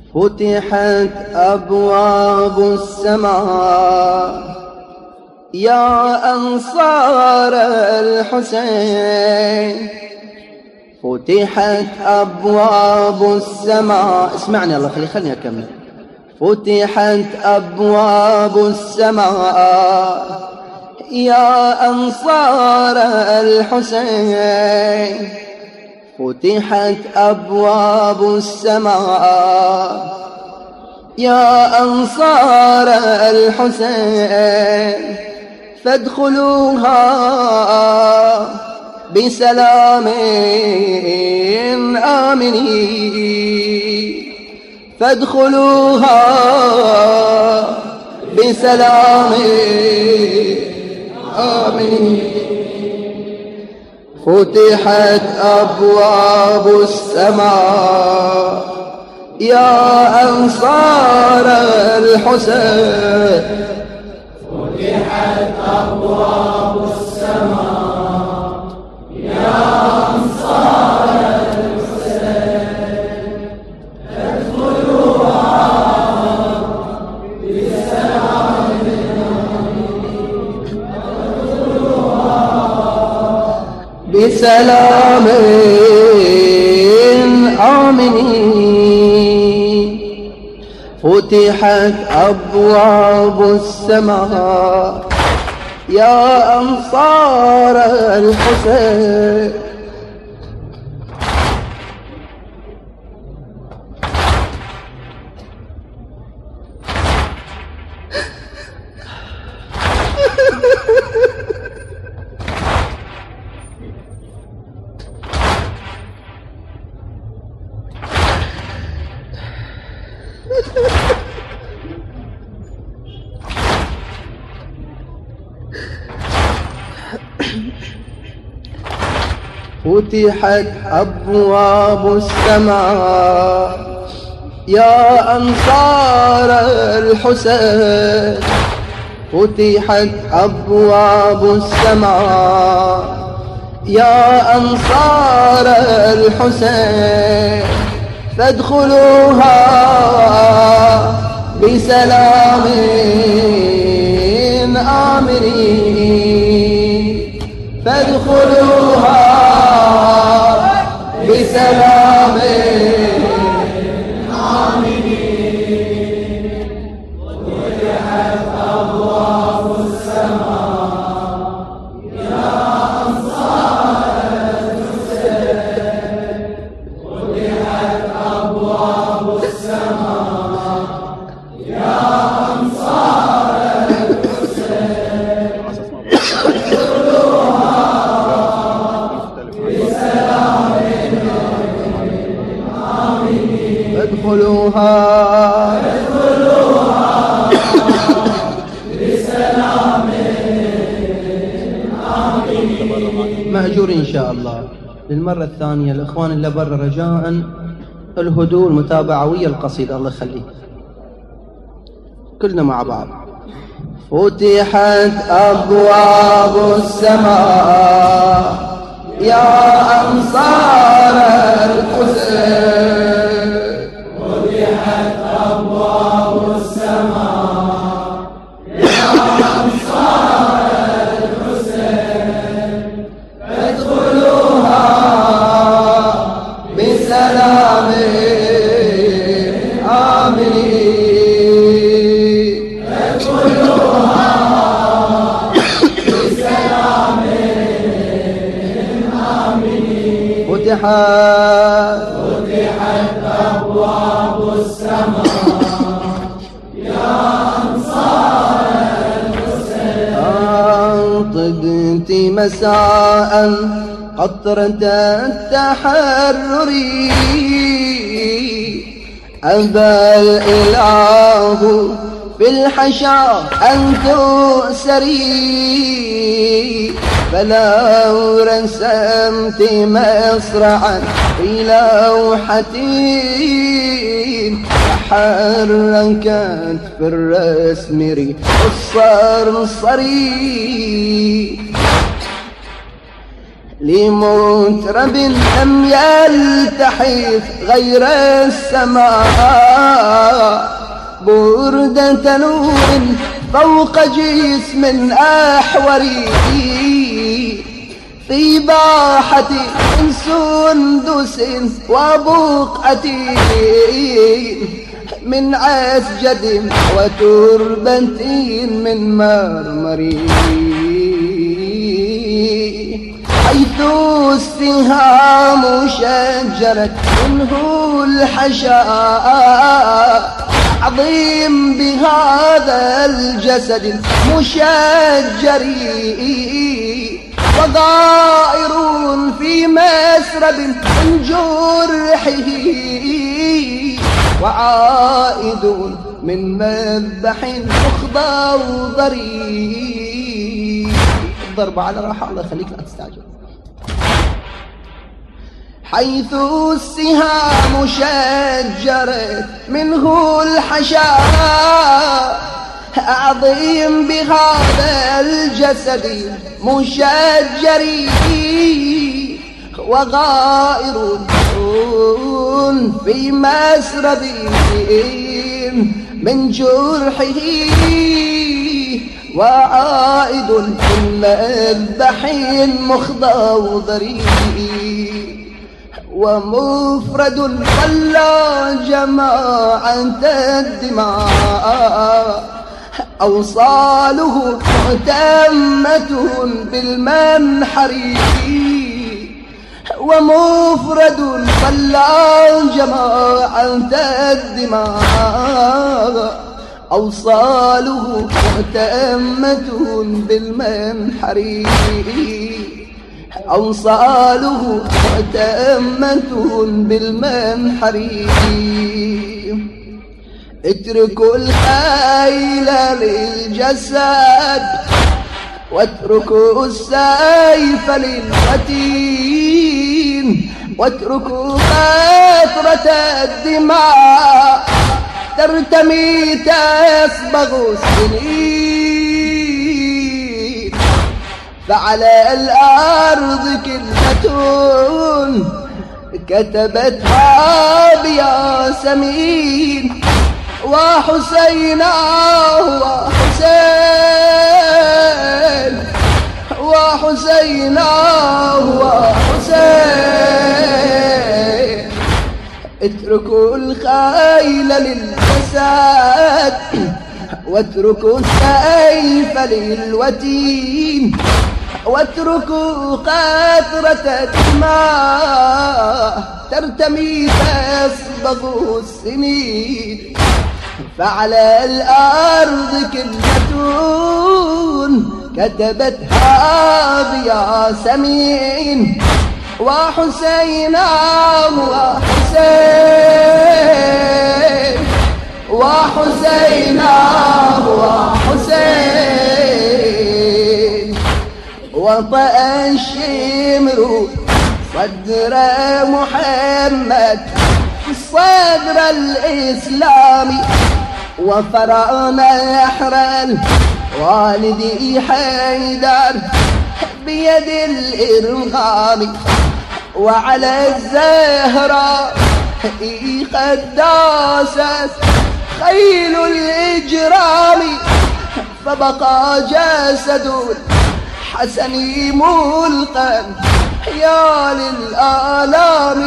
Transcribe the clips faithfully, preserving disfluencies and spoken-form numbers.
فتحت أبواب السماء يا أنصار الحسين، فتحت أبواب السماء. اسمعني الله، خلي خليني أكمل. فتحت أبواب السماء يا أنصار الحسين، فتحت أبواب السماء يا أنصار الحسين، فادخلوها بسلام آمنين، فادخلوها بسلام آمنين. فتحت أبواب السماء يا أنصار الحسين، فتحت أبواب السماء يا أنصار الحسين، ادخلوها بسلام بسلام آمنين. فتحت أبواب السماء يا أنصار الحسين، فتحت أبواب السماء يا أنصار الحسين، فتحت أبواب السماء يا أنصار الحسين، فادخلوها بسلام آمنين، فادخلوها بسلام آمنين. فتحت أبواب السماء يا أنصار الحسين، فتحت أبواب السماء يا أنصار الحسين، ادخلوها بسلام آمنين. مأجور إن شاء الله. للمرة الثانية الإخوان اللي برا رجاء الهدوء المتابعة ويا القصيدة، الله يخليك كلنا مع بعض. فتحت أبواب السماء يا أنصار الحسين، فتحت أبواب السماء يا أنصار الحسين، فادخلوها بسلام آمنين، ادخلوها بسلام آمنين. فتحت فتحت أبواب السماء يا أنصار الحسين، أنطقت مساء قطرة التحرر، أبى الإله في الحشا أن تؤسري، فلو رسمت مصرعا في لوحتي تحركت في الرسم ريح الصرصري، لمطرب لم يلتحف غير السماء بردة نور فوق جسم أحوري في باحة من سندس وبقعة من عسجد وتربة من مرمر حيث السهام شجرت منه الحشاء عظيم بهذا الجسد المشجر وغائر في مسرب من جرحه وعائد من مذبح مخضر. الضرب على راحة الله يخليك لا تستعجل. حيث السهام شجرت منه الحشاء أعظم بهذا الجسد مشجر وغائر في مسرب من جرحه وعائد من مذبح مخضر ومفرد صلى جماعة الدماء أوصاله مهتمة بالمنحر ومفرد صلى جماعة الدماء أوصاله مهتمة بالمنحر أوصاله مهتمة بالمنحر. اتركوا الخيل للجسد واتركوا السيف للفتين واتركوا قطرة الدماء ترتمي تسبغ السنين فعلى الأرض كلمة كتبتها بياسمين وحسينا وحسين وحسينا وحسين. اتركوا الخيل للجسد واتركوا السيف للوتين واتركوا قطرة الدماء ترتمي تسبغ السنين فعلى الأرض كلمة كتبتها بياسمين وحسينا وحسين وحسينا وحسين. وطأ الشمر صدر محمد صدر الإسلام وفرعنا يحرل والدي حيدر بيد الإرغام وعلى الزهراء قد داست خيل الإجرام فبقى جسد حسن ملقا يا للآلام.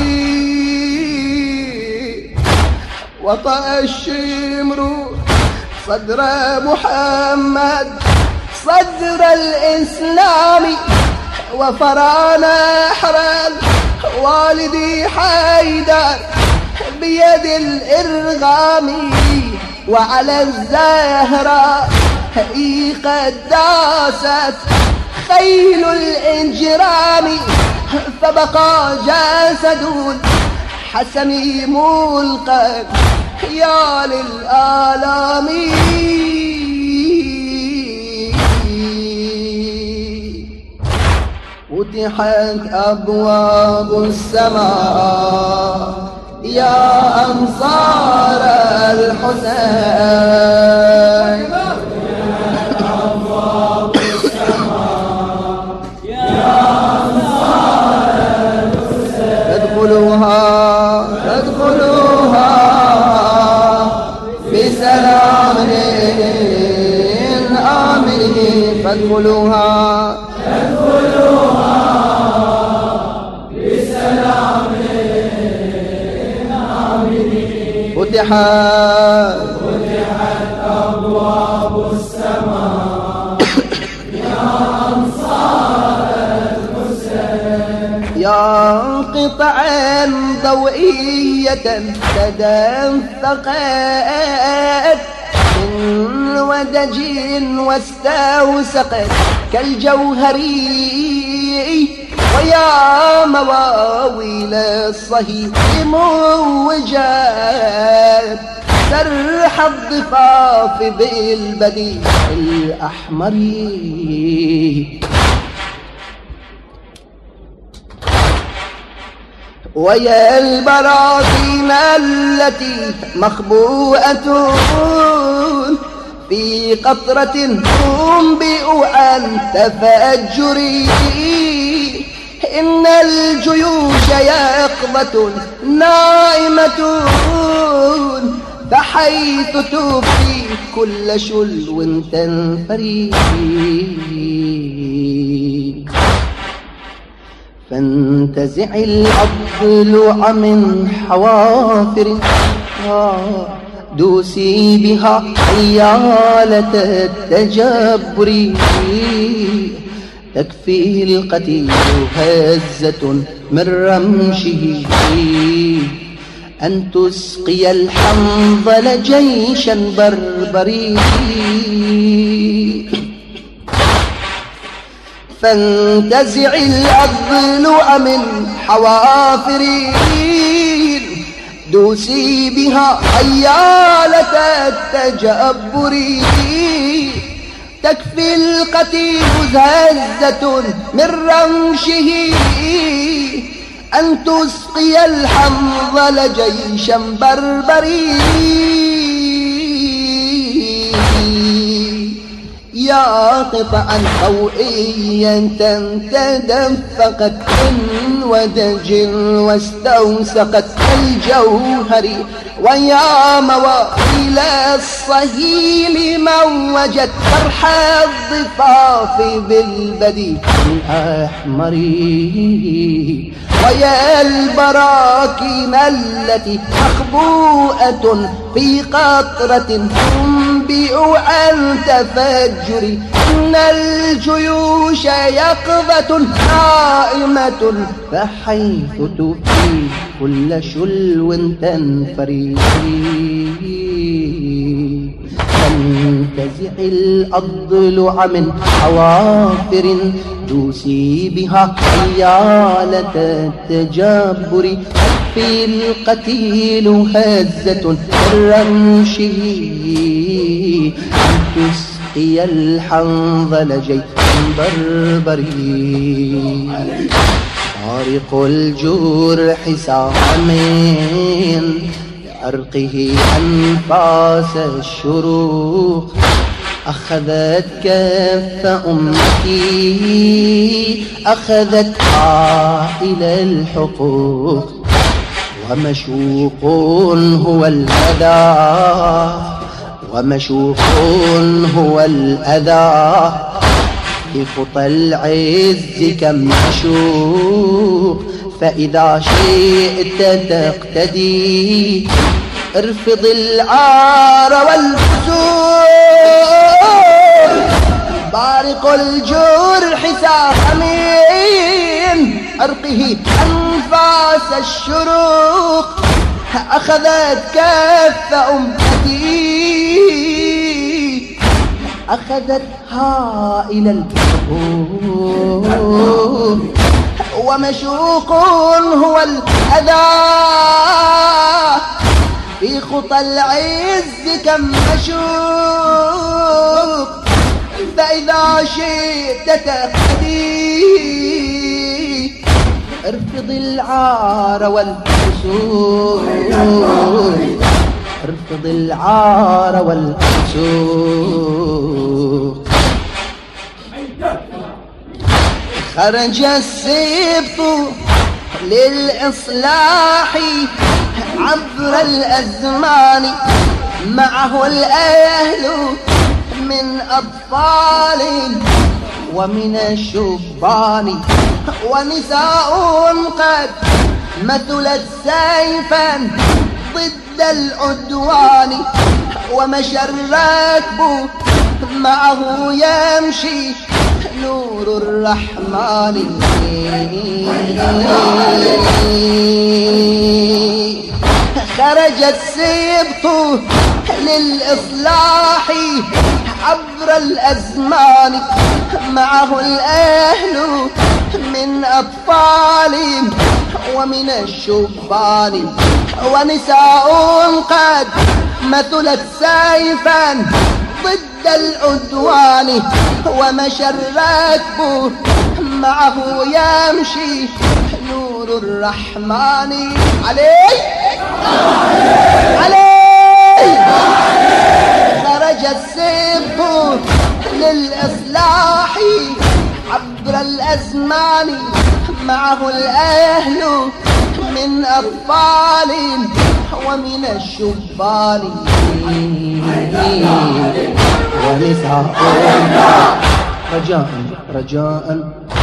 وطأ الشمر صدر محمد صدر الإسلام وفرانا حرل والدي حيدر بيد الإرغام وعلى الزهراء قد داست خيل الإجرام فبقى جسد حسن ملقا يا للآلام. فتحت أبواب السماء يا أنصار الحسين أبواب السماء يا ادخلوها ادخلوها بسلام آمنين. فتحت فتحت أبواب السماء يا أنصار الحسين. يا قطعا ضوئية تدفقت من ودج واستوسقت كالجوهر، ويا مواويل الصهيب موجات سرح الضفاف بالبديع الأحمر. ويا البراكين التي مخبوءة في قطرة تنبئ عن تفجري. إن الجيوش يقظة نائمة فحيث تفدي كل شلو تنفري. فانتزع الأضلع من حوافر دوسي بها حيالة التجبر. تكفي القتيل هزة من رمشه أن تسقي الحنظل جيشا بربري. فانتزع الأضلع من حوافري دوسي بها حيالة التجبر. تكفي القتيل هزة من رمشه أن تسقي الحنظل جيشا بربري. يا قطعا ضوئيا تدفقت من ودج واستوسقت كالجوهر. ويا مواويل الصهيل موجت فرح الضفاف بالبديع الأحمر. ويا البراكين التي مخبوءة في قطرة تنبئ عن تفجر. إن الجيوش يقظة نائمة فحيث تفدي كل شلو تنفري. فانتزع الأضلع من حوافر دوسي بها حيالة التجبر. في القتيل هزة الرمشه أن تسقي الحنظل جيشا بربري. طارق الجرح سامين عرقه أنفاس الشروق. أخذت كف أمتي أخذتها إلى الحقوق. ومشوق هو الأذى ومشوق هو الأذى في خطى العز كم مشوق. فإذا شئت تقتدي ارفض العار والفسوق. بارق الجرح ساخمين عرقه أنفاس الشروق. أخذت كف أمتي أخذتها إلى الحقوق. ومشوق هو الأذى في خطى العز كم مشوق. فإذا شئت تقتدي ارفض العار والفسوق. ارفض العار والفسوق. خرج السبط للإصلاح عبر الأزمان معه الأهل من أطفال ومن الشبان ونساء قد مثلت سيفا ضد العدوان ومشى الراكب معه يمشي نور الرحمن خرج السبط للإصلاح عبر الأزمان معه الأهل من أطفال ومن الشبان ونساء قد مثلت سيفا ضد العدوان ومشى الراكب معه يمشي نور الرحمن عليه عليه خرج السبط للإصلاح عبر الأزمان معه الأهل من أطفال ومن الشبان ونساء رجاء رجاء